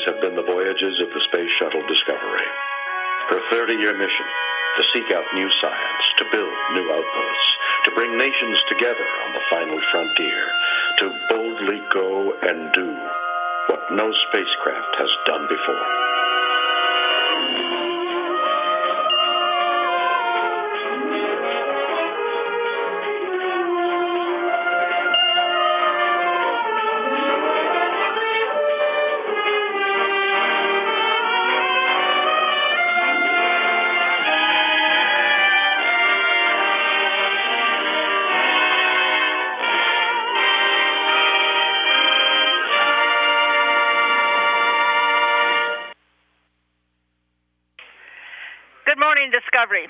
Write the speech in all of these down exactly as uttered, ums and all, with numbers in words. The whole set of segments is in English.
have been the voyages of the Space Shuttle Discovery. Her thirty-year mission, to seek out new science, to build new outposts, to bring nations together on the final frontier, to boldly go and do what no spacecraft has done before. Good morning, Discovery.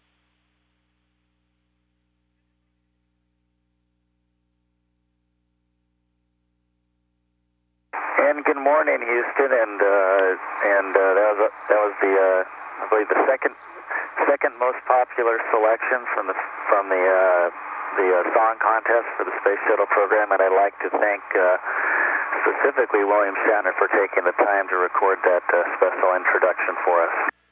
And good morning, Houston. And uh, and uh, that was that was the uh, I believe the second second most popular selection from the from the uh, the uh, song contest for the Space Shuttle program. And I'd like to thank uh, specifically William Shatner for taking the time to record that uh, special introduction for us.